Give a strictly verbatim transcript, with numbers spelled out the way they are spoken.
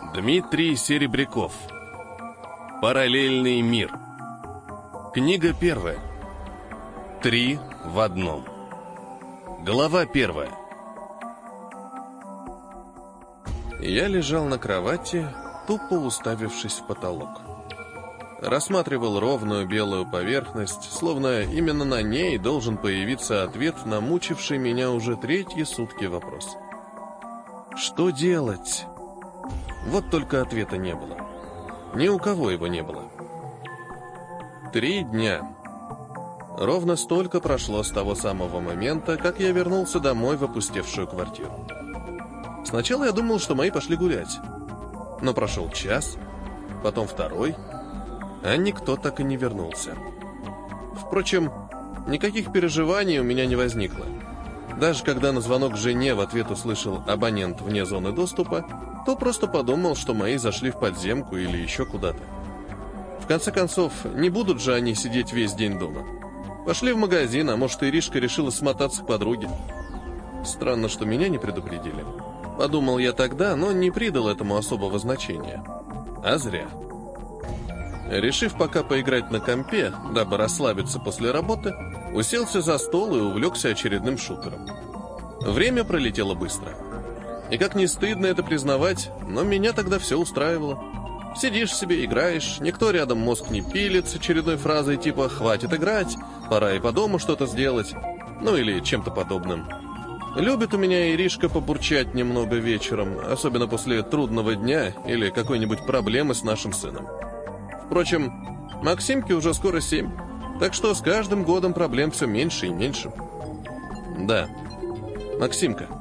Дмитрий Серебряков. Параллельный мир. Книга первая. Три в одном. Глава первая. Я лежал на кровати, тупо уставившись в потолок. Рассматривал ровную белую поверхность, словно именно на ней должен появиться ответ на мучивший меня уже третьи сутки вопрос. Что делать? Вот только ответа не было. Ни у кого его не было. Три дня. Ровно столько прошло с того самого момента, как я вернулся домой в опустевшую квартиру. Сначала я думал, что мои пошли гулять. Но прошел час, потом второй, а никто так и не вернулся. Впрочем, никаких переживаний у меня не возникло. Даже когда на звонок жене в ответ услышал абонент вне зоны доступа, то просто подумал, что мои зашли в подземку или еще куда-то. В конце концов, не будут же они сидеть весь день дома. Пошли в магазин, а может, Иришка решила смотаться к подруге. Странно, что меня не предупредили. Подумал я тогда, но не придал этому особого значения. А зря. Решив пока поиграть на компе, дабы расслабиться после работы, уселся за стол и увлекся очередным шутером. Время пролетело быстро. И как не стыдно это признавать, но меня тогда все устраивало. Сидишь себе, играешь, никто рядом мозг не пилит с очередной фразой типа «хватит играть, пора и по дому что-то сделать», ну или чем-то подобным. Любит у меня Иришка побурчать немного вечером, особенно после трудного дня или какой-нибудь проблемы с нашим сыном. Впрочем, Максимке уже скоро семь, так что с каждым годом проблем все меньше и меньше. Да, Максимка.